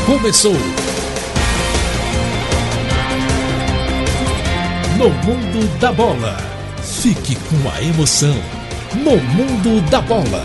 começou. No Mundo da Bola. Fique com a emoção. No Mundo da Bola.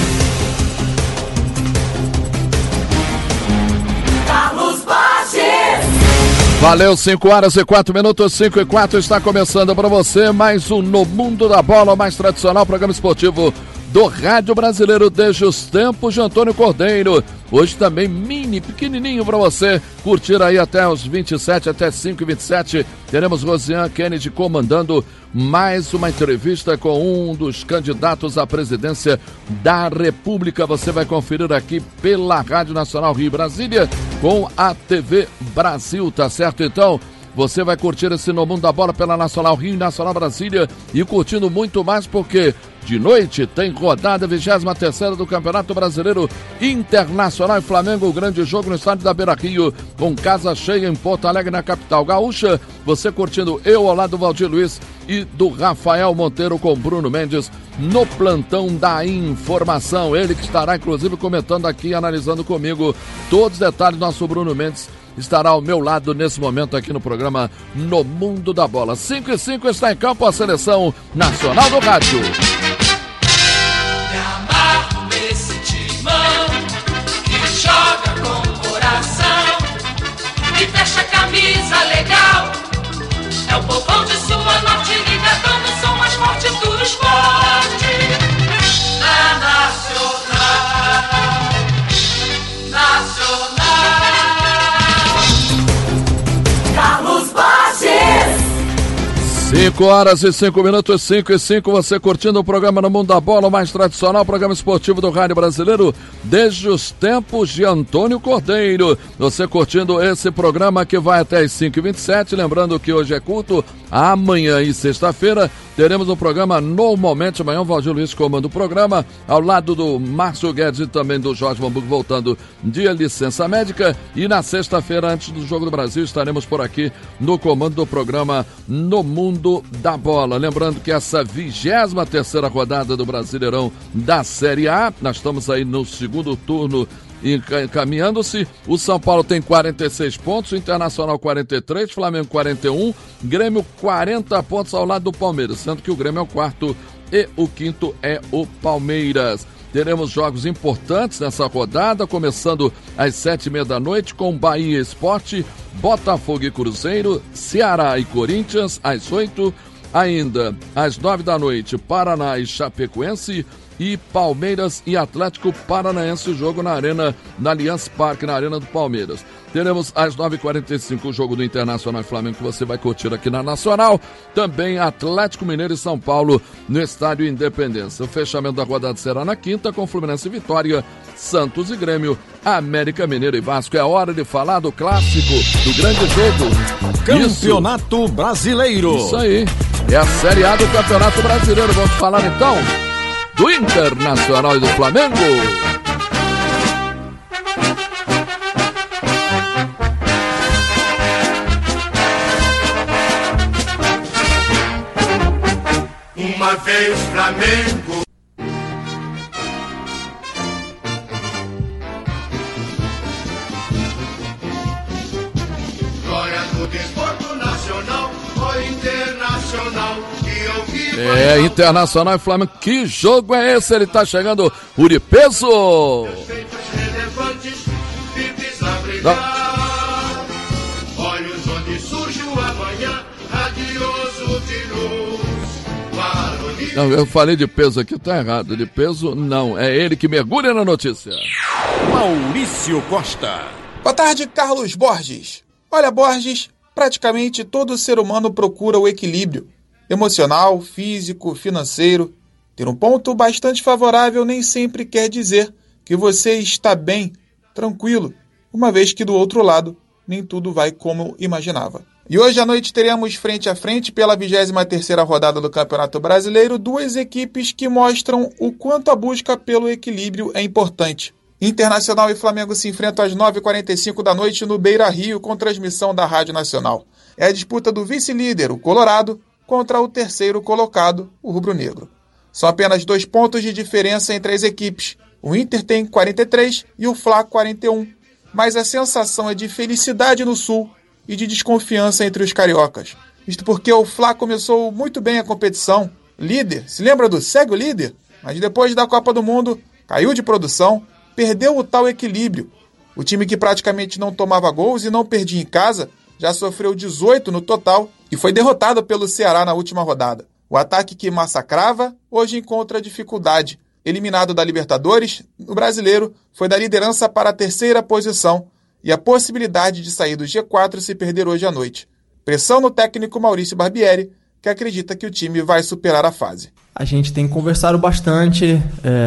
Carlos Borges. Valeu, 5h04, 5h04, está começando para você mais um No Mundo da Bola, o mais tradicional programa esportivo do Rádio Brasileiro desde os tempos de Antônio Cordeiro. Hoje também pequenininho para você curtir aí até os 27, até 5h27. Teremos Rosiane Kennedy comandando mais uma entrevista com um dos candidatos à presidência da República. Você vai conferir aqui pela Rádio Nacional Rio Brasília com a TV Brasil, tá certo? Então, você vai curtir esse No Mundo da Bola pela Nacional Rio e Nacional Brasília e curtindo muito mais porque de noite tem rodada 23ª do Campeonato Brasileiro Internacional e Flamengo, o grande jogo no estádio da Beira-Rio, com casa cheia em Porto Alegre, na capital gaúcha. Você curtindo eu ao lado do Valdir Luiz e do Rafael Monteiro com Bruno Mendes no plantão da informação. Ele que estará inclusive comentando aqui, analisando comigo todos os detalhes. Nosso Bruno Mendes estará ao meu lado nesse momento aqui no programa No Mundo da Bola. 5h05 está em campo a Seleção Nacional do Rádio. Me amarro nesse timão que joga com coração e fecha a camisa legal. É o povão de sua norte liga, dando o som mais forte do esporte. Na Nacional, Nacional. Carlos Borges. 5h05, 5h05, você curtindo o programa No Mundo da Bola, o mais tradicional programa esportivo do Rádio Brasileiro desde os tempos de Antônio Cordeiro. Você curtindo esse programa que vai até as 5h27, lembrando que hoje é culto, amanhã e sexta-feira teremos um programa normalmente, amanhã o Valdir Luiz comanda o programa, ao lado do Márcio Guedes e também do Jorge Hamburgo voltando de licença médica, e na sexta-feira, antes do Jogo do Brasil, estaremos por aqui no comando do programa No Mundo da Bola. Lembrando que essa 23ª rodada do Brasileirão da Série A, nós estamos aí no segundo turno encaminhando-se. O São Paulo tem 46 pontos, o Internacional 43, Flamengo 41, Grêmio 40 pontos ao lado do Palmeiras, sendo que o Grêmio é o quarto e o quinto é o Palmeiras. Teremos jogos importantes nessa rodada, começando às 7h30 da noite com Bahia Esporte, Botafogo e Cruzeiro, Ceará e Corinthians às 8h, ainda às 9h da noite Paraná e Chapecoense, e Palmeiras e Atlético Paranaense, o jogo na Arena, na Allianz Parque, na Arena do Palmeiras. Teremos às 9h45 o jogo do Internacional e Flamengo, que você vai curtir aqui na Nacional. Também Atlético Mineiro e São Paulo no Estádio Independência. O fechamento da rodada será na quinta, com Fluminense e Vitória, Santos e Grêmio, América Mineiro e Vasco. É hora de falar do clássico, do grande jogo. Campeonato Brasileiro. Isso aí, é a Série A do Campeonato Brasileiro. Vamos falar então do Internacional e do Flamengo. Uma vez Flamengo. Glória do desporto nacional, o internacional. É, Internacional e Flamengo, que jogo é esse? Ele tá chegando, Uripeso! Olhos onde surge o amanhã, radioso de luz. Não, eu falei de peso aqui, tá errado, de peso não, é ele que mergulha na notícia. Maurício Costa. Boa tarde, Carlos Borges. Olha, Borges, praticamente todo ser humano procura o equilíbrio emocional, físico, financeiro. Ter um ponto bastante favorável nem sempre quer dizer que você está bem, tranquilo, uma vez que do outro lado nem tudo vai como imaginava. E hoje à noite teremos frente a frente pela 23ª rodada do Campeonato Brasileiro duas equipes que mostram o quanto a busca pelo equilíbrio é importante. Internacional e Flamengo se enfrentam às 9h45 da noite no Beira-Rio com transmissão da Rádio Nacional. É a disputa do vice-líder, o Colorado, contra o terceiro colocado, o rubro-negro. São apenas 2 pontos de diferença entre as equipes. O Inter tem 43 e o Fla 41. mas a sensação é de felicidade no Sul e de desconfiança entre os cariocas. Isto porque o Fla começou muito bem a competição, líder, se lembra do segue o líder? Mas depois da Copa do Mundo, caiu de produção, perdeu o tal equilíbrio. O time que praticamente não tomava gols e não perdia em casa, já sofreu 18 no total e foi derrotado pelo Ceará na última rodada. O ataque que massacrava, hoje encontra dificuldade. Eliminado da Libertadores, o brasileiro foi da liderança para a terceira posição e a possibilidade de sair do G4 se perder hoje à noite. Pressão no técnico Maurício Barbieri, que acredita que o time vai superar a fase. A gente tem conversado bastante,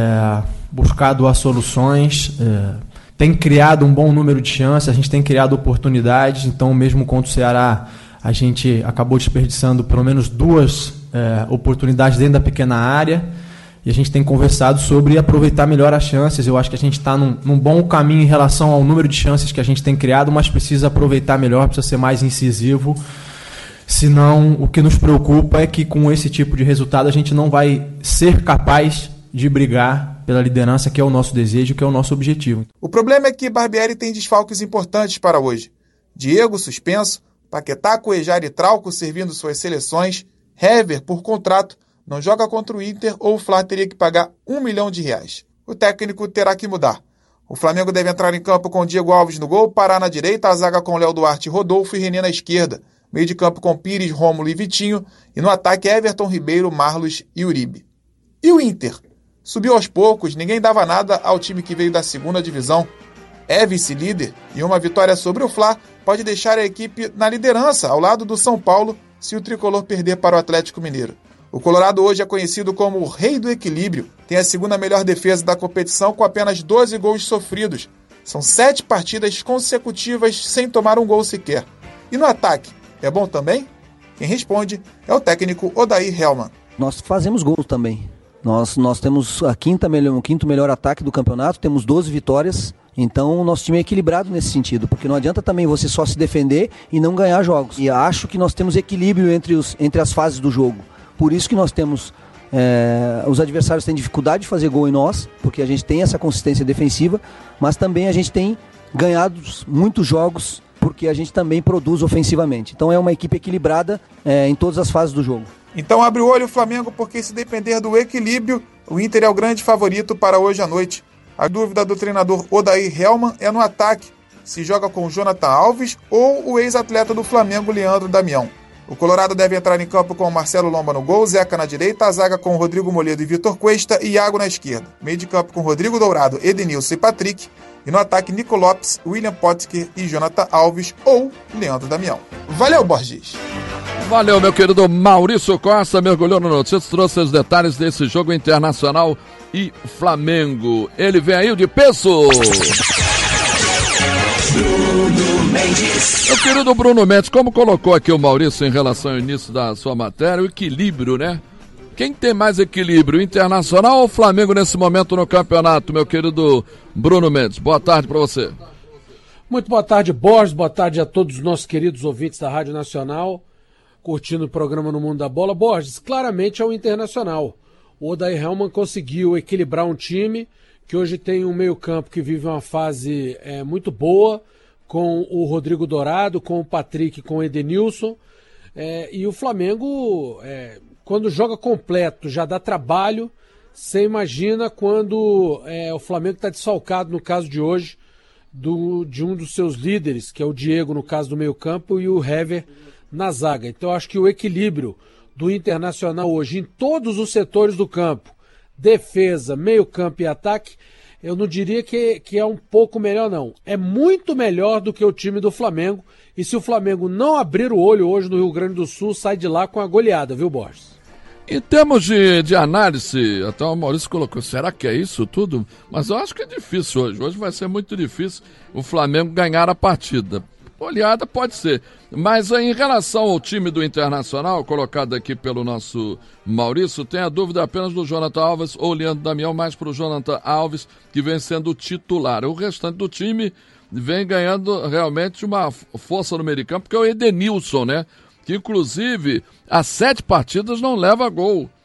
buscado as soluções, tem criado um bom número de chances, a gente tem criado oportunidades, então mesmo contra o Ceará a gente acabou desperdiçando pelo menos 2 oportunidades dentro da pequena área e a gente tem conversado sobre aproveitar melhor as chances. Eu acho que a gente está num bom caminho em relação ao número de chances que a gente tem criado, mas precisa aproveitar melhor, precisa ser mais incisivo. Senão, o que nos preocupa é que com esse tipo de resultado a gente não vai ser capaz de brigar pela liderança, que é o nosso desejo, que é o nosso objetivo. O problema é que Barbieri tem desfalques importantes para hoje. Diego suspenso, Paquetá, Cuejar e Trauco servindo suas seleções, Hever, por contrato, não joga contra o Inter ou o Fla teria que pagar R$1 milhão. O técnico terá que mudar. O Flamengo deve entrar em campo com Diego Alves no gol, Pará na direita, a zaga com Léo Duarte, Rodolfo e René na esquerda. Meio de campo com Pires, Rômulo e Vitinho. E no ataque Everton, Ribeiro, Marlos e Uribe. E o Inter? Subiu aos poucos, ninguém dava nada ao time que veio da segunda divisão. É vice-líder e uma vitória sobre o Fla pode deixar a equipe na liderança ao lado do São Paulo se o tricolor perder para o Atlético Mineiro. O Colorado hoje é conhecido como o rei do equilíbrio. Tem a segunda melhor defesa da competição com apenas 12 gols sofridos. São 7 partidas consecutivas sem tomar um gol sequer. E no ataque, é bom também? Quem responde é o técnico Odair Hellmann. Nós fazemos gols também. Nós temos o quinto melhor ataque do campeonato, temos 12 vitórias. Então o nosso time é equilibrado nesse sentido, porque não adianta também você só se defender e não ganhar jogos. E acho que nós temos equilíbrio entre as fases do jogo. Por isso que nós temos... os adversários têm dificuldade de fazer gol em nós, porque a gente tem essa consistência defensiva, mas também a gente tem ganhado muitos jogos porque a gente também produz ofensivamente. Então é uma equipe equilibrada em todas as fases do jogo. Então abre o olho o Flamengo, porque se depender do equilíbrio, o Inter é o grande favorito para hoje à noite. A dúvida do treinador Odair Hellmann é no ataque, se joga com Jonathan Alves ou o ex-atleta do Flamengo, Leandro Damião. O Colorado deve entrar em campo com Marcelo Lomba no gol, Zeca na direita, a zaga com Rodrigo Moledo e Vitor Cuesta e Iago na esquerda. Meio de campo com Rodrigo Dourado, Edenilson e Patrick. E no ataque, Nico Lopes, William Potker e Jonathan Alves ou Leandro Damião. Valeu, Borges! Valeu, meu querido Maurício Costa, mergulhou no notícias, trouxe os detalhes desse jogo Internacional e Flamengo. Ele vem aí, o de peso! Meu querido Bruno Mendes, como colocou aqui o Maurício em relação ao início da sua matéria, o equilíbrio, né? Quem tem mais equilíbrio, Internacional ou Flamengo nesse momento no campeonato, meu querido Bruno Mendes? Boa tarde para você. Muito boa tarde, Borges, boa tarde a todos os nossos queridos ouvintes da Rádio Nacional, curtindo o programa No Mundo da Bola. Borges, claramente é o Internacional. O Odair Hellmann conseguiu equilibrar um time que hoje tem um meio-campo que vive uma fase muito boa, com o Rodrigo Dourado, com o Patrick, com o Edenilson. E o Flamengo, quando joga completo, já dá trabalho. Você imagina quando o Flamengo está desfalcado, no caso de hoje, de um dos seus líderes, que é o Diego, no caso do meio-campo, e o Hever na zaga. Então, acho que o equilíbrio do Internacional hoje, em todos os setores do campo, defesa, meio-campo e ataque, eu não diria que é um pouco melhor, não. É muito melhor do que o time do Flamengo. E se o Flamengo não abrir o olho hoje no Rio Grande do Sul, sai de lá com a goleada, viu, Borges? Em termos de análise, até o Maurício colocou, será que é isso tudo? Mas eu acho que é difícil hoje. Hoje vai ser muito difícil o Flamengo ganhar a partida. Goleada pode ser, mas em relação ao time do Internacional, colocado aqui pelo nosso Maurício, tem a dúvida apenas do Jonathan Alves ou Leandro Damião, mais para o Jonathan Alves, que vem sendo titular. O restante do time vem ganhando realmente uma força no meio de campo, que é o Edenilson, né? Que inclusive há 7 partidas não leva gol.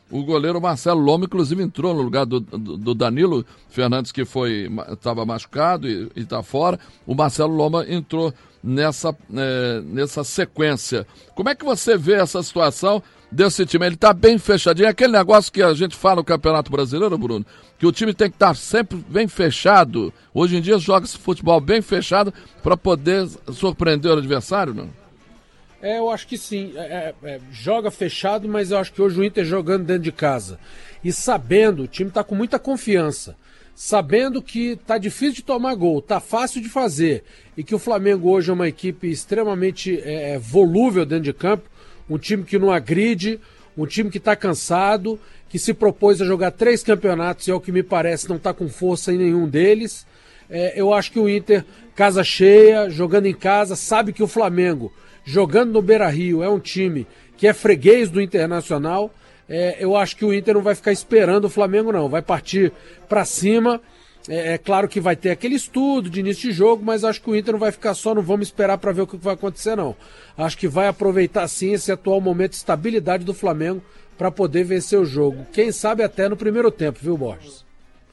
O goleiro Marcelo Lomba, inclusive, entrou no lugar do Danilo Fernandes, que estava machucado e está fora. O Marcelo Lomba entrou nessa sequência. Como é que você vê essa situação desse time? Ele está bem fechadinho. Aquele negócio que a gente fala no Campeonato Brasileiro, Bruno, que o time tem que estar sempre bem fechado. Hoje em dia joga-se futebol bem fechado para poder surpreender o adversário, não? Eu acho que sim. Joga fechado, mas eu acho que hoje o Inter jogando dentro de casa. E sabendo, o time está com muita confiança. Sabendo que tá difícil de tomar gol, tá fácil de fazer. E que o Flamengo hoje é uma equipe extremamente volúvel dentro de campo. Um time que não agride, um time que está cansado, que se propôs a jogar 3 campeonatos e, ao que me parece, não está com força em nenhum deles. Eu acho que o Inter, casa cheia, jogando em casa, sabe que o Flamengo, jogando no Beira-Rio, é um time que é freguês do Internacional. Eu acho que o Inter não vai ficar esperando o Flamengo, não. Vai partir para cima. É claro que vai ter aquele estudo de início de jogo, mas acho que o Inter não vai ficar só, não vamos esperar para ver o que vai acontecer, não. Acho que vai aproveitar sim esse atual momento de estabilidade do Flamengo para poder vencer o jogo. Quem sabe até no primeiro tempo, viu, Borges?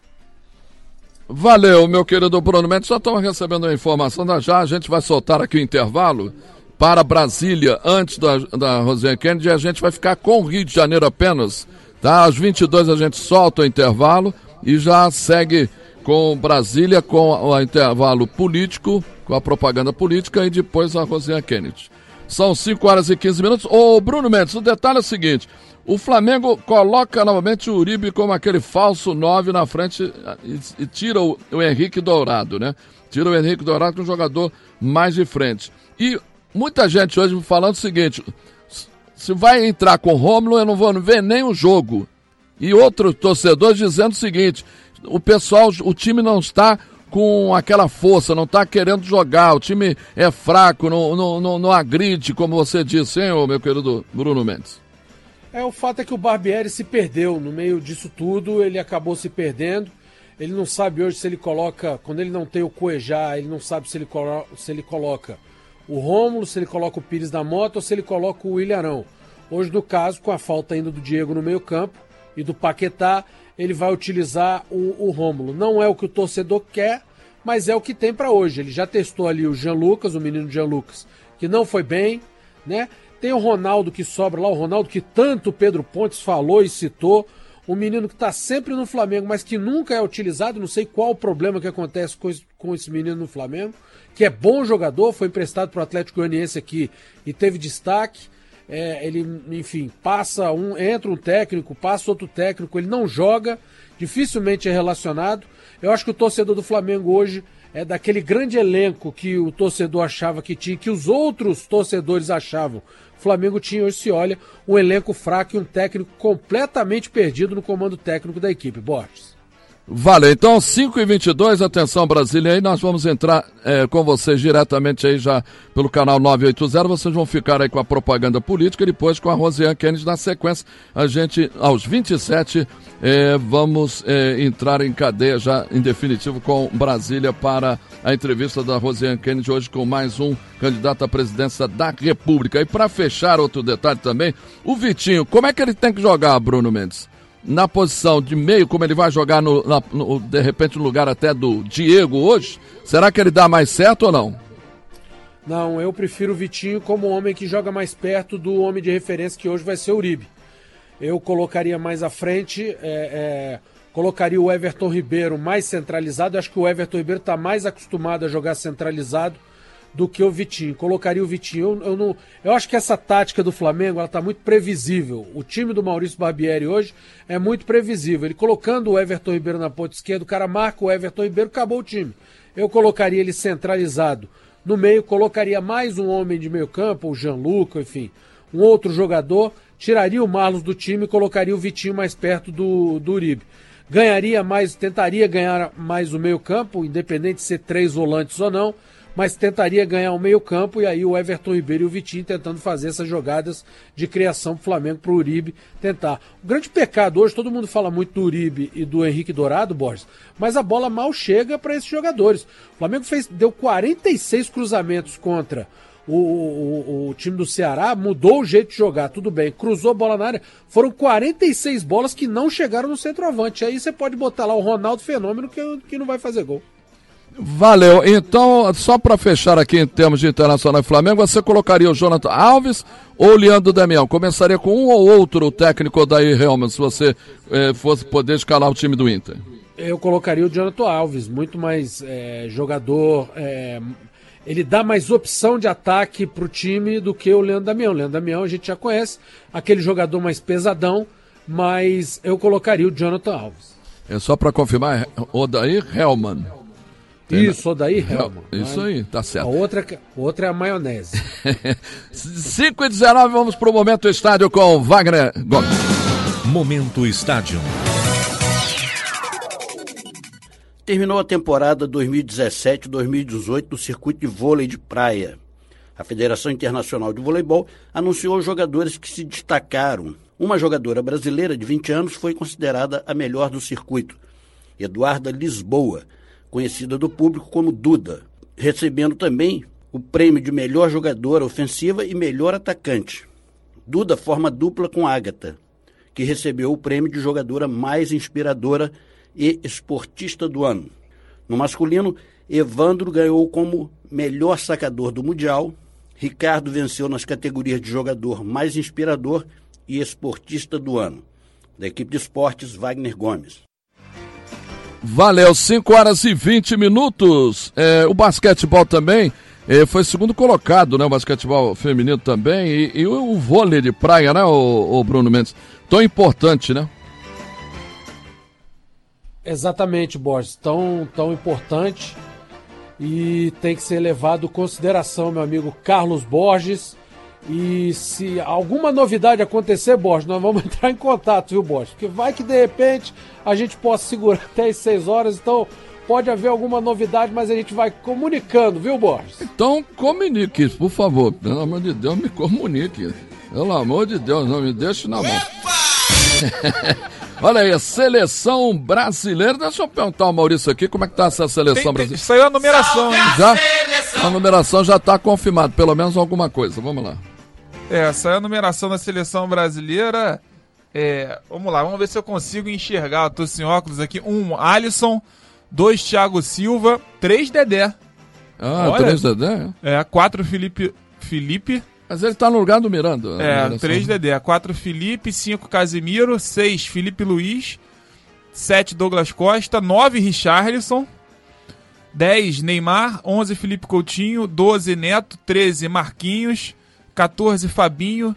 Valeu, meu querido Bruno Mendes. Só estamos recebendo a informação já. A gente vai soltar aqui o intervalo para Brasília, antes da Rosiane Kennedy, e a gente vai ficar com o Rio de Janeiro apenas, tá? Às 22 a gente solta o intervalo e já segue com Brasília, com o intervalo político, com a propaganda política e depois a Rosiane Kennedy. São 5 horas e 15 minutos. Ô, Bruno Mendes, o detalhe é o seguinte, o Flamengo coloca novamente o Uribe como aquele falso 9 na frente e tira o Henrique Dourado, né? Tira o Henrique Dourado, que é um jogador mais de frente. E muita gente hoje falando o seguinte, se vai entrar com o Rômulo, eu não vou ver nem o jogo. E outros torcedores dizendo o seguinte, o time não está com aquela força, não está querendo jogar, o time é fraco, não agride, como você disse, hein, meu querido Bruno Mendes? O fato é que o Barbieri se perdeu no meio disso tudo, ele acabou se perdendo. Ele não sabe hoje se ele coloca, quando ele não tem o Cuejá, ele não sabe se ele coloca o Rômulo, se ele coloca o Pires da Mota ou se ele coloca o Ilharão. Hoje, no caso, com a falta ainda do Diego no meio campo e do Paquetá, ele vai utilizar o Rômulo. Não é o que o torcedor quer, mas é o que tem para hoje. Ele já testou ali o Jean Lucas, o menino Jean Lucas, que não foi bem, né? Tem o Ronaldo que sobra lá, o Ronaldo que tanto o Pedro Pontes falou e citou, um menino que está sempre no Flamengo, mas que nunca é utilizado, não sei qual o problema que acontece com esse menino no Flamengo, que é bom jogador, foi emprestado para o Atlético Goianiense aqui e teve destaque. Ele, enfim, entra um técnico, passa outro técnico, ele não joga, dificilmente é relacionado. Eu acho que o torcedor do Flamengo hoje é daquele grande elenco que o torcedor achava que tinha, que os outros torcedores achavam. O Flamengo tinha, hoje se olha, um elenco fraco e um técnico completamente perdido no comando técnico da equipe. Borges. Vale, então 5h22, atenção Brasília, aí nós vamos entrar com vocês diretamente aí já pelo canal 980, vocês vão ficar aí com a propaganda política e depois com a Rosiane Kennedy na sequência, a gente aos 27 vamos entrar em cadeia já em definitivo com Brasília para a entrevista da Rosiane Kennedy hoje com mais um candidato à presidência da República. E para fechar outro detalhe também, o Vitinho, como é que ele tem que jogar, Bruno Mendes? Na posição de meio, como ele vai jogar de repente no lugar até do Diego hoje, será que ele dá mais certo ou não? Não, eu prefiro o Vitinho como homem que joga mais perto do homem de referência que hoje vai ser o Uribe. Eu colocaria mais à frente, colocaria o Everton Ribeiro mais centralizado. Eu acho que o Everton Ribeiro está mais acostumado a jogar centralizado do que o Vitinho. Colocaria o Vitinho. Eu acho que essa tática do Flamengo ela está muito previsível. O time do Maurício Barbieri hoje é muito previsível. Ele colocando o Everton Ribeiro na ponta esquerda, o cara marca o Everton Ribeiro, acabou o time. Eu colocaria ele centralizado no meio, colocaria mais um homem de meio campo, o Gianluca, enfim, um outro jogador, tiraria o Marlos do time e colocaria o Vitinho mais perto do Uribe. Tentaria ganhar mais o meio campo, independente de ser 3 volantes ou não, mas tentaria ganhar o meio-campo e aí o Everton Ribeiro e o Vitinho tentando fazer essas jogadas de criação pro Flamengo, pro Uribe tentar. O grande pecado hoje, todo mundo fala muito do Uribe e do Henrique Dourado, Borges, mas a bola mal chega para esses jogadores. O Flamengo deu 46 cruzamentos contra O time do Ceará mudou o jeito de jogar, tudo bem, cruzou a bola na área, foram 46 bolas que não chegaram no centroavante. Aí você pode botar lá o Ronaldo Fenômeno que não vai fazer gol. Valeu. Então, só para fechar aqui em termos de Internacional e Flamengo, você colocaria o Jonathan Alves ou o Leandro Damião? Começaria com um ou outro técnico daí, Helman, se você fosse poder escalar o time do Inter? Eu colocaria o Jonathan Alves, muito mais jogador, ele dá mais opção de ataque pro time do que o Leandro Damião. O Leandro Damião a gente já conhece, aquele jogador mais pesadão, mas eu colocaria o Jonathan Alves. É só para confirmar, Odair Helman. Isso, Odair Helman. Isso aí, tá certo. A outra é a maionese. 5h19, vamos pro Momento Estádio com Wagner Gomes. Momento Estádio. Terminou a temporada 2017-2018 do circuito de vôlei de praia. A Federação Internacional de Voleibol anunciou os jogadores que se destacaram. Uma jogadora brasileira de 20 anos foi considerada a melhor do circuito, Eduarda Lisboa, conhecida do público como Duda, recebendo também o prêmio de melhor jogadora ofensiva e melhor atacante. Duda forma dupla com Ágata, que recebeu o prêmio de jogadora mais inspiradora e esportista do ano. No masculino, Evandro ganhou como melhor sacador do Mundial, Ricardo venceu nas categorias de jogador mais inspirador e esportista do ano. Da equipe de esportes, Wagner Gomes. Valeu, 5h20. O basquetebol também foi segundo colocado, né? O basquetebol feminino também e o vôlei de praia, né, o Bruno Mendes? Tão importante, né? Exatamente, Borges, tão importante e tem que ser levado em consideração, meu amigo Carlos Borges. E se alguma novidade acontecer, Borges, nós vamos entrar em contato, viu, Borges? Porque vai que de repente a gente possa segurar até as 6 horas, então pode haver alguma novidade, mas a gente vai comunicando, viu, Borges? Então comunique, por favor, pelo amor de Deus, me comunique. Pelo amor de Deus, não me deixe na mão. Olha aí, a seleção brasileira. Deixa eu perguntar ao Maurício aqui como é que tá essa seleção brasileira. Saiu a numeração, hein? Já? A numeração já está confirmada, pelo menos alguma coisa. Vamos lá. Saiu a numeração da seleção brasileira. Vamos lá, vamos ver se eu consigo enxergar. Eu tô sem óculos aqui. 1, Alisson. 2, Thiago Silva. 3, Dedé. Ah, 3 Dedé? 4, Felipe. Mas ele tá no lugar do Miranda. 3 Dedé. 4, Felipe. 5, Casimiro. 6, Felipe Luiz. 7, Douglas Costa. 9, Richarlison. 10, Neymar. 11, Felipe Coutinho. 12, Neto. 13, Marquinhos. 14, Fabinho.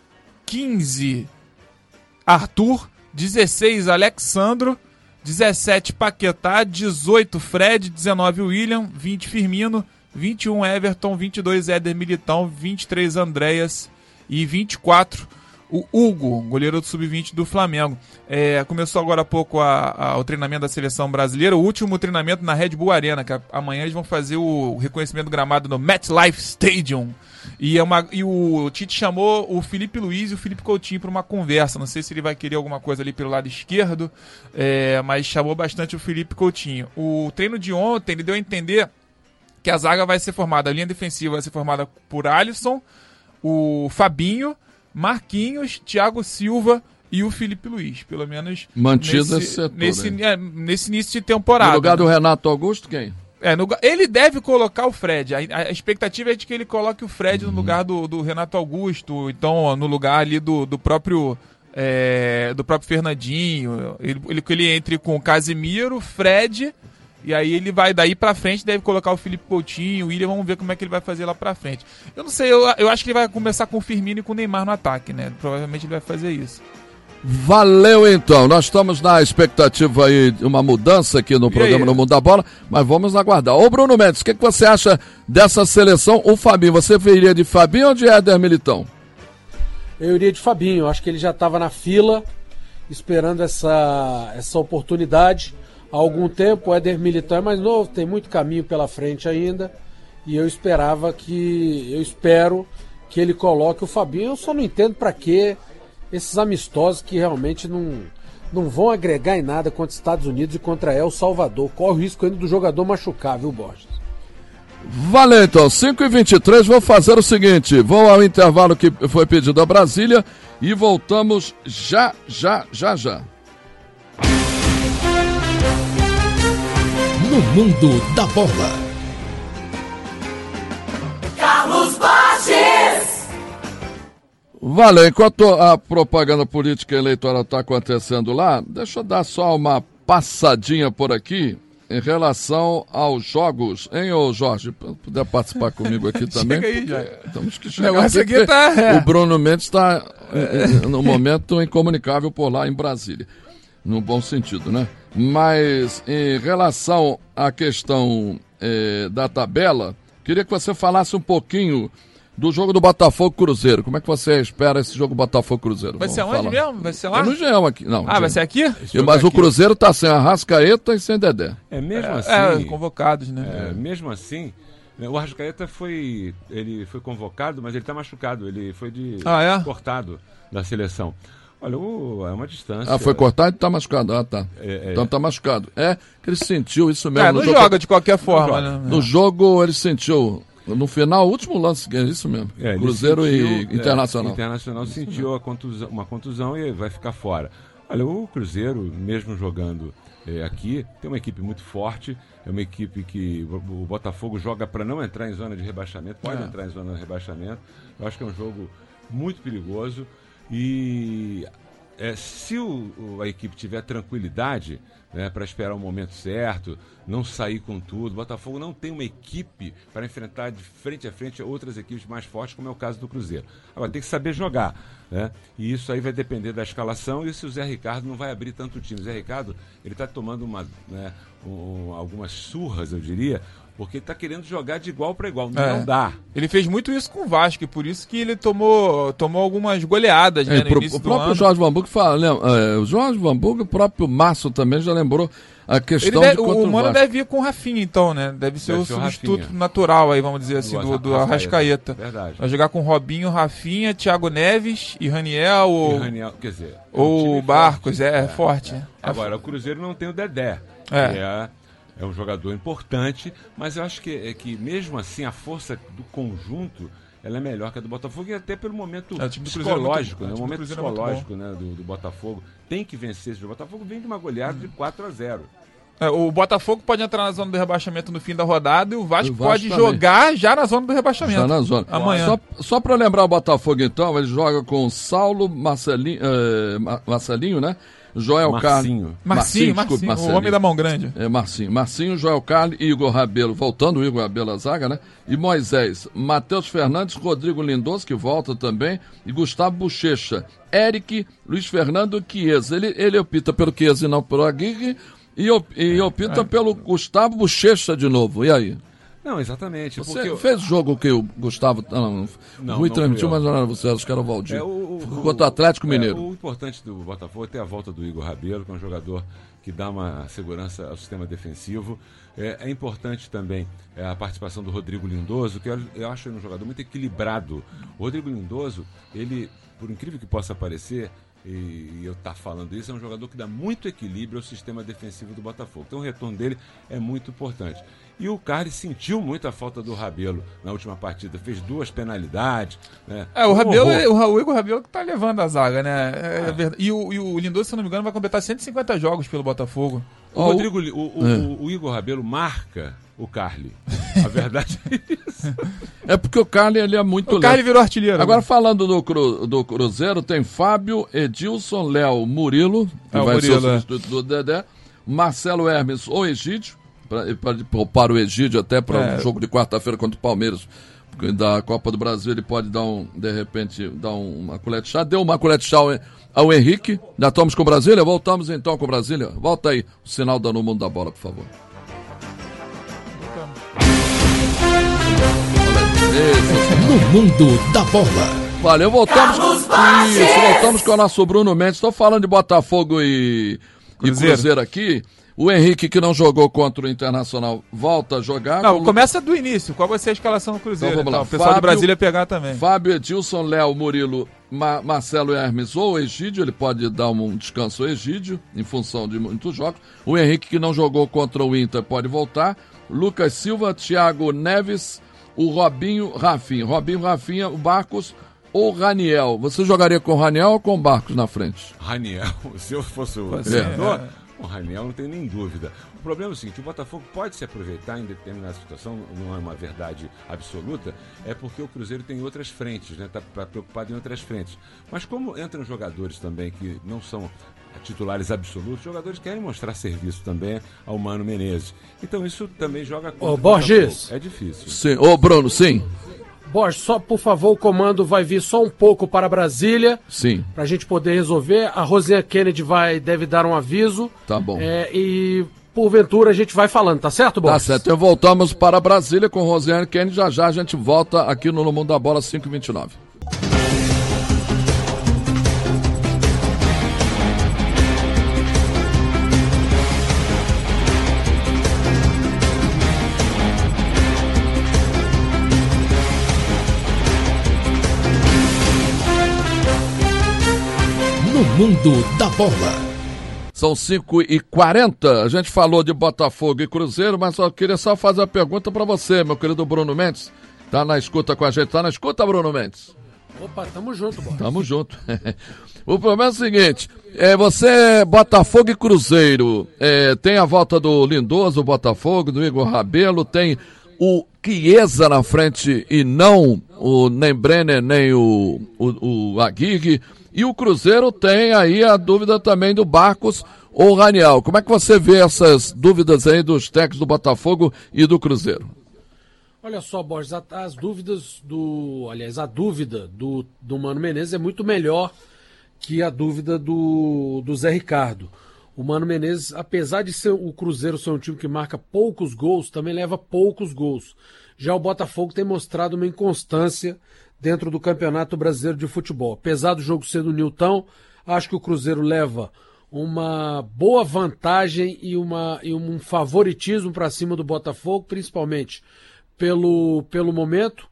15, Arthur. 16, Alexandro. 17, Paquetá. 18, Fred. 19, William. 20, Firmino. 21, Everton. 22, Éder Militão. 23, Andréas. E 24, o Hugo, goleiro do Sub-20 do Flamengo. Começou agora há pouco o treinamento da seleção brasileira, o último treinamento na Red Bull Arena, que amanhã eles vão fazer o reconhecimento do gramado no MetLife Stadium. E o Tite chamou o Felipe Luiz e o Felipe Coutinho para uma conversa. Não sei se ele vai querer alguma coisa ali pelo lado esquerdo, mas chamou bastante o Felipe Coutinho. O treino de ontem, ele deu a entender que a zaga vai ser formada, a linha defensiva vai ser formada por Alisson, o Fabinho, Marquinhos, Thiago Silva e o Felipe Luiz, pelo menos mantido esse setor, nesse início de temporada. No lugar do Renato Augusto, quem? Ele deve colocar o Fred. A expectativa é de que ele coloque o Fred no lugar do Renato Augusto, então no lugar ali do próprio Fernandinho. Ele entre com o Casimiro, Fred. E aí ele vai daí pra frente, deve colocar o Felipe Coutinho, o William, vamos ver como é que ele vai fazer lá pra frente. Eu não sei, eu acho que ele vai começar com o Firmino e com o Neymar no ataque, né? Provavelmente ele vai fazer isso. Valeu então, nós estamos na expectativa aí de uma mudança aqui no programa No Mundo da Bola, mas vamos aguardar. Ô Bruno Mendes, o que você acha dessa seleção? O Fabinho, você iria de Fabinho ou de Éder Militão? Eu iria de Fabinho, acho que ele já estava na fila, esperando essa oportunidade. Há algum tempo, o Éder Militão é mais novo, tem muito caminho pela frente ainda, e eu espero que ele coloque o Fabinho. Eu só não entendo para que esses amistosos que realmente não vão agregar em nada contra os Estados Unidos e contra El Salvador. Corre o risco ainda do jogador machucar, viu, Borges? Valeu, então, 5h23, vou fazer o seguinte, vou ao intervalo que foi pedido a Brasília e voltamos já. No mundo da bola. Carlos Borges! Valeu, enquanto a propaganda política eleitoral está acontecendo lá, deixa eu dar só uma passadinha por aqui em relação aos jogos, hein, ô Jorge? Puder participar comigo aqui também? Chega aí, já. Temos que O chegar negócio aqui tá... O Bruno Mendes está, no momento, incomunicável por lá em Brasília. No bom sentido, né? Mas, em relação à questão da tabela, queria que você falasse um pouquinho do jogo do Botafogo-Cruzeiro. Como é que você espera esse jogo Botafogo-Cruzeiro? Vai ser aonde mesmo? Vai ser lá? É no Engenhão aqui. Não, vai ser aqui? Mas o Cruzeiro tá sem Arrascaeta e sem Dedé. Mesmo assim... convocados, né? Mesmo assim, o Arrascaeta foi convocado, mas ele tá machucado. Ele foi cortado da seleção. Olha, é uma distância... foi cortado e tá machucado. Tá. Então tá machucado. Que ele sentiu isso mesmo. Não joga de qualquer forma, né? No jogo ele sentiu... No final, o último lance, é isso mesmo. Cruzeiro e Internacional. Internacional sentiu uma contusão e vai ficar fora. Olha, o Cruzeiro, mesmo jogando aqui, tem uma equipe muito forte. É uma equipe que o Botafogo joga para não entrar em zona de rebaixamento. Pode entrar em zona de rebaixamento. Eu acho que é um jogo muito perigoso. E se a equipe tiver tranquilidade, né, para esperar o momento certo, não sair com tudo. O Botafogo não tem uma equipe para enfrentar de frente a frente outras equipes mais fortes, como é o caso do Cruzeiro. Agora, tem que saber jogar, né? E isso aí vai depender da escalação e se o Zé Ricardo não vai abrir tanto o time. O Zé Ricardo, ele está tomando algumas surras, eu diria, porque ele está querendo jogar de igual para igual. Não dá. Ele fez muito isso com o Vasco, e por isso que ele tomou algumas goleadas, né, no início do ano. O próprio Jorge Vanburg fala, o Jorge Vanburg, o próprio Márcio também já lembrou a questão de contra o Mano deve ir com o Rafinha, então, né? Deve ser o substituto natural aí, vamos dizer assim, do Arrascaeta. Verdade. Vai jogar com Robinho, Rafinha, Thiago Neves e Raniel quer dizer, ou Barcos, forte. Agora, o Cruzeiro não tem o Dedé, que é um jogador importante, mas eu acho que mesmo assim a força do conjunto ela é melhor que a do Botafogo, e até pelo momento psicológico, né? O momento psicológico, né, do Botafogo. Tem que vencer esse jogo. O Botafogo vem de uma goleada de 4-0. O Botafogo pode entrar na zona do rebaixamento no fim da rodada e o Vasco pode jogar já na zona do rebaixamento. Já na zona. Amanhã. Só para lembrar o Botafogo, então, ele joga com Saulo, Marcelinho, né? Joel Carli. Marcinho, o homem da mão grande. Marcinho, Joel Carli e Igor Rabelo, voltando o Igor Rabelo à zaga, né? E Moisés, Matheus Fernandes, Rodrigo Lindoso, que volta também, e Gustavo Bochecha, Eric, Luiz Fernando Chiesa. Ele opta pelo Chiesa e não pelo Aguirre, e opta pelo Gustavo Bochecha de novo. E aí? Não, exatamente. Você fez o jogo que o Gustavo... Não transmitiu, mas não era você, acho que era o Valdir. Contra o Atlético Mineiro. O importante do Botafogo é ter a volta do Igor Rabelo, que é um jogador que dá uma segurança ao sistema defensivo. É importante também a participação do Rodrigo Lindoso, que eu acho ele um jogador muito equilibrado. O Rodrigo Lindoso, ele, por incrível que possa parecer, e eu estar falando isso, é um jogador que dá muito equilíbrio ao sistema defensivo do Botafogo. Então o retorno dele é muito importante. E o Carli sentiu muito a falta do Rabelo na última partida, fez 2 penalidades, né? O Igor Rabelo que tá levando a zaga, né? E o Lindoso, se não me engano, vai completar 150 jogos pelo Botafogo. O Igor Rabelo marca o Carli. A verdade é isso. É porque o Carli, ele é muito... O Carli virou artilheiro. Agora, falando do Cruzeiro, tem Fábio, Edilson, Léo, Murilo, que vai ser o substituto do Dedé, Marcelo Hermes ou Egídio, para o Egídio até para o jogo de quarta-feira contra o Palmeiras, da Copa do Brasil, ele pode de repente dar uma colete de chá. Deu uma colete de chá ao Henrique. Já estamos com Brasília? Voltamos então com Brasília. Volta aí, o sinal da No Mundo da Bola, por favor. No Mundo da Bola. Valeu, voltamos com o nosso Bruno Mendes. Estou falando de Botafogo e Cruzeiro aqui, O Henrique, que não jogou contra o Internacional, volta a jogar. Não, começa do início. Qual vai ser a escalação do Cruzeiro? Então, vamos lá. O pessoal Fábio, de Brasília pegar também. Fábio, Edilson, Léo, Murilo, Marcelo Hermes ou Egídio. Ele pode dar um descanso ao Egídio, em função de muitos jogos. O Henrique, que não jogou contra o Inter, pode voltar. Lucas Silva, Thiago Neves, o Robinho, Rafinha, o Barcos ou Raniel. Você jogaria com o Raniel ou com o Barcos na frente? Raniel, se eu fosse o treinador, o Raniel não tem nem dúvida. O problema é o seguinte, o Botafogo pode se aproveitar em determinada situação, não é uma verdade absoluta, é porque o Cruzeiro tem outras frentes, né? Está preocupado em outras frentes. Mas como entram jogadores também que não são titulares absolutos, os jogadores querem mostrar serviço também ao Mano Menezes. Então isso também joga contra o Borges. É difícil. Sim. Bruno, sim. Borges, só por favor, o comando vai vir só um pouco para Brasília. Sim. Para a gente poder resolver. A Rosinha Kennedy deve dar um aviso. Tá bom. E porventura a gente vai falando, tá certo, Borges? Tá certo. Então voltamos para Brasília com Rosiane Kennedy. Já a gente volta aqui no Mundo da Bola 5h29. Mundo da Bola. São 5h40, a gente falou de Botafogo e Cruzeiro, mas só queria fazer uma pergunta para você, meu querido Bruno Mendes. Tá na escuta com a gente, tá na escuta, Bruno Mendes? Opa, tamo junto, Borges. Tamo junto. O problema é o seguinte, você, Botafogo e Cruzeiro, tem a volta do Lindoso, Botafogo, do Igor Rabelo, tem o Chiesa na frente e não nem Brenner, nem o Aguirre. E o Cruzeiro tem aí a dúvida também do Barcos ou Raniel. Como é que você vê essas dúvidas aí dos técnicos do Botafogo e do Cruzeiro? Olha só, Borges, as dúvidas a dúvida do Mano Menezes é muito melhor que a dúvida do Zé Ricardo. O Mano Menezes, apesar de ser o Cruzeiro ser um time que marca poucos gols, também leva poucos gols. Já o Botafogo tem mostrado uma inconstância dentro do Campeonato Brasileiro de Futebol. Apesar do jogo ser do Nilton, acho que o Cruzeiro leva uma boa vantagem e um favoritismo para cima do Botafogo, principalmente pelo momento.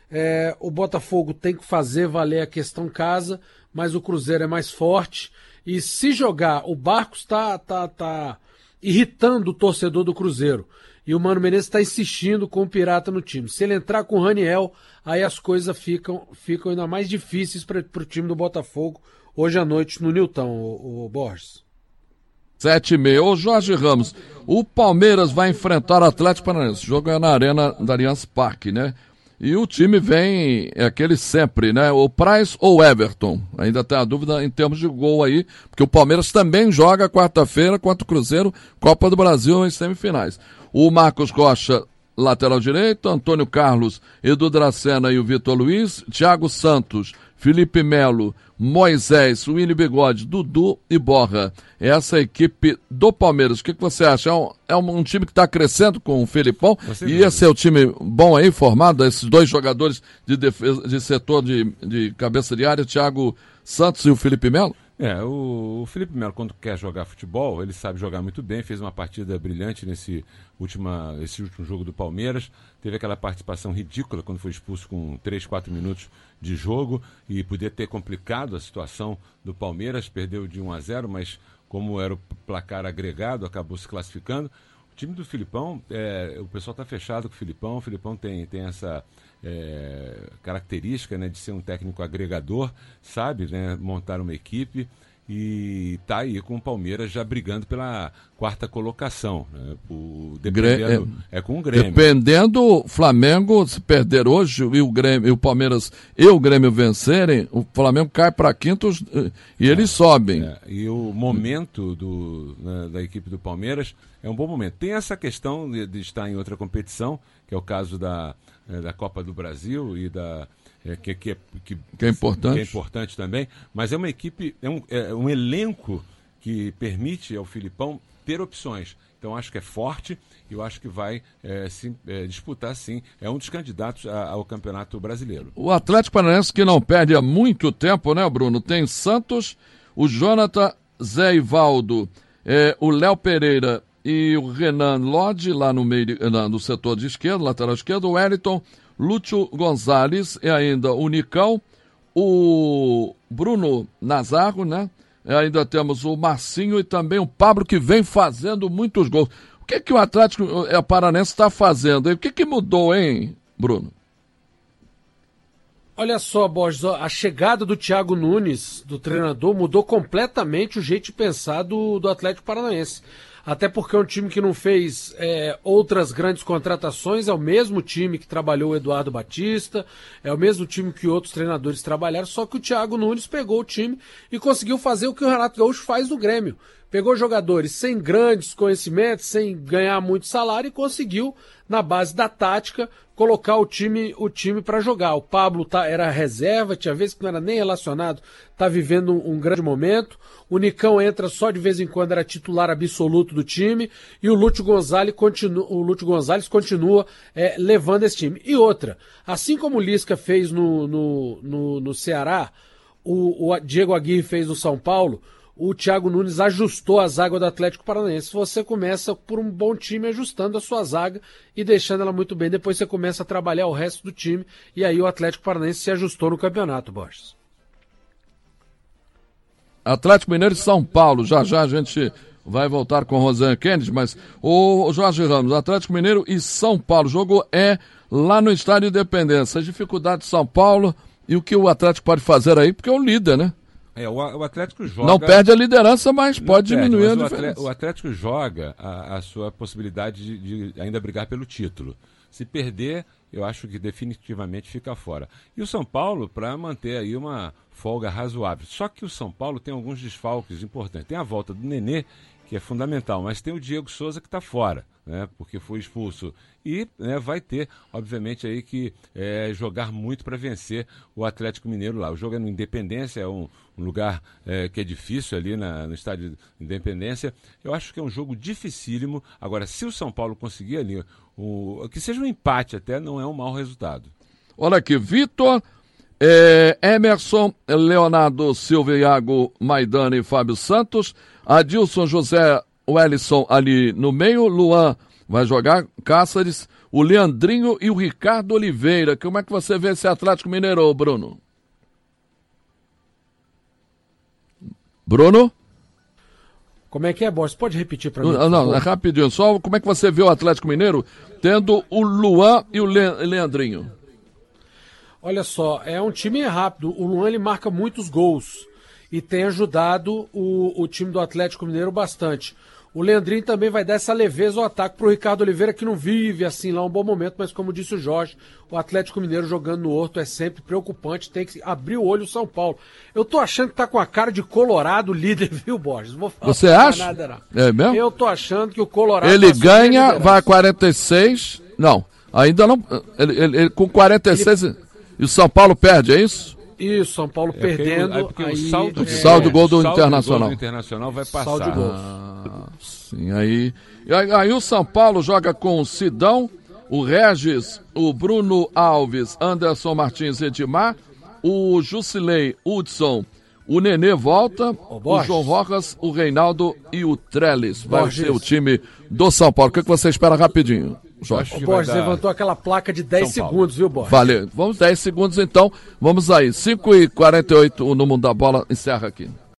O Botafogo tem que fazer valer a questão casa, mas o Cruzeiro é mais forte. E se jogar, o Barcos está irritando o torcedor do Cruzeiro. E o Mano Menezes está insistindo com o Pirata no time. Se ele entrar com o Raniel, aí as coisas ficam ainda mais difíceis para o time do Botafogo hoje à noite no Nilton, o Borges. 7h30. Ô Jorge Ramos, o Palmeiras vai enfrentar o Atlético Paranaense. O jogo é na Arena da Allianz Parque, né? E o time vem, aquele sempre, né? O Praz ou Everton? Ainda tem a dúvida em termos de gol aí, porque o Palmeiras também joga quarta-feira contra o Cruzeiro, Copa do Brasil em semifinais. O Marcos Rocha, lateral direito, Antônio Carlos, Edu Dracena e o Vitor Luiz, Thiago Santos, Felipe Melo, Moisés, Willy Bigode, Dudu e Borra. Essa é a equipe do Palmeiras. O que você acha? É um time que está crescendo com o Felipão? E esse é o time bom aí, formado, esses dois jogadores de defesa, de setor de cabeça de área, Thiago Santos e o Felipe Melo? O Felipe Melo, quando quer jogar futebol, ele sabe jogar muito bem, fez uma partida brilhante nesse último jogo do Palmeiras, teve aquela participação ridícula quando foi expulso com 3-4 minutos de jogo e podia ter complicado a situação do Palmeiras, perdeu de 1-0, mas como era o placar agregado, acabou se classificando. O time do Filipão, o pessoal está fechado com o Filipão tem essa característica, né, de ser um técnico agregador, sabe, né, montar uma equipe e está aí com o Palmeiras já brigando pela quarta colocação, né, com o Grêmio. Dependendo o Flamengo, se perder hoje e o Palmeiras e o Grêmio vencerem, o Flamengo cai para quintos e eles sobem. E o momento da equipe do Palmeiras é um bom momento. Tem essa questão de estar em outra competição, que é o caso da Copa do Brasil e que é importante. Que é importante também, mas é uma equipe, um elenco que permite ao Filipão ter opções. Então acho que é forte e eu acho que vai disputar sim. É um dos candidatos ao Campeonato Brasileiro. O Atlético Paranaense, que não perde há muito tempo, né, Bruno? Tem Santos, o Jonathan, Zé Ivaldo, o Léo Pereira e o Renan Lodge lá no meio, no setor de esquerda, lateral esquerdo, o Wellington, Lúcio Gonzalez e ainda o Nicão, o Bruno Nazário, né? E ainda temos o Marcinho e também o Pablo, que vem fazendo muitos gols. O que o Atlético Paranaense está fazendo? O que mudou, hein, Bruno? Olha só, Borges, a chegada do Thiago Nunes, do treinador, mudou completamente o jeito de pensar do Atlético Paranaense. Até porque é um time que não fez outras grandes contratações, é o mesmo time que trabalhou o Eduardo Batista, é o mesmo time que outros treinadores trabalharam, só que o Thiago Nunes pegou o time e conseguiu fazer o que o Renato Gaúcho faz no Grêmio. Pegou jogadores sem grandes conhecimentos, sem ganhar muito salário e conseguiu, na base da tática, colocar o time para jogar. O Pablo era reserva, tinha vezes que não era nem relacionado, está vivendo um grande momento. O Nicão entra só de vez em quando, era titular absoluto do time. E o Lúcio Gonzalez continua levando esse time. E outra, assim como o Lisca fez no Ceará, o Diego Aguirre fez no São Paulo, o Thiago Nunes ajustou a zaga do Atlético Paranaense. Você começa por um bom time ajustando a sua zaga e deixando ela muito bem. Depois você começa a trabalhar o resto do time. E aí o Atlético Paranaense se ajustou no campeonato, Borges. Atlético Mineiro e São Paulo. Já a gente vai voltar com o Rosane Kennedy, mas o Jorge Ramos, Atlético Mineiro e São Paulo. O jogo é lá no Estádio Independência. As dificuldades de São Paulo e o que o Atlético pode fazer aí, porque é o líder, né? O Atlético joga... Não perde a liderança, mas pode diminuir a diferença. O Atlético joga a sua possibilidade de ainda brigar pelo título. Se perder, eu acho que definitivamente fica fora. E o São Paulo, para manter aí uma folga razoável. Só que o São Paulo tem alguns desfalques importantes. Tem a volta do Nenê, que é fundamental, mas tem o Diego Souza que está fora, né, porque foi expulso. E vai ter, obviamente, aí que jogar muito para vencer o Atlético Mineiro lá. O jogo é no Independência, é um lugar que é difícil ali no estádio Independência. Eu acho que é um jogo dificílimo. Agora, se o São Paulo conseguir ali, que seja um empate até, não é um mau resultado. Olha aqui, Vitor, Emerson, Leonardo Silva, Iago Maidana e Fábio Santos, Adilson, José, Wellison ali no meio, Luan vai jogar, Cáceres, o Leandrinho e o Ricardo Oliveira. Como é que você vê esse Atlético Mineiro, Bruno? Bruno? Como é que é, Borges? Pode repetir para mim? Não, é rapidinho. Só como é que você vê o Atlético Mineiro tendo o Luan e o Leandrinho? Olha só, é um time rápido. O Luan ele marca muitos gols e tem ajudado o time do Atlético Mineiro bastante. O Leandrinho também vai dar essa leveza ao ataque para o Ricardo Oliveira, que não vive assim lá um bom momento, mas como disse o Jorge, o Atlético Mineiro jogando no Horto é sempre preocupante, tem que abrir o olho o São Paulo. Eu tô achando que tá com a cara de Colorado líder, viu, Borges? Não vou falar Você acha? Nada, não. É mesmo? Eu tô achando que o Colorado... Ele ganha, vai a 46, não, ainda não, ele com 46 e o São Paulo perde, é isso? Isso, São Paulo perdendo. Porque aí, o saldo de gol do Internacional. O Internacional vai passar. Saldo de gols. Sim, aí o São Paulo joga com o Sidão, o Regis, o Bruno Alves, Anderson Martins Edmar, o Jusilei Hudson, o Nenê volta, o João Rojas, o Reinaldo e o Trellis. Vai ser o time do São Paulo. O que você espera rapidinho? O Borges levantou aquela placa de 10 segundos, viu, Borges? Valeu. Vamos 10 segundos então. Vamos aí. 5h48 no Mundo da Bola encerra aqui.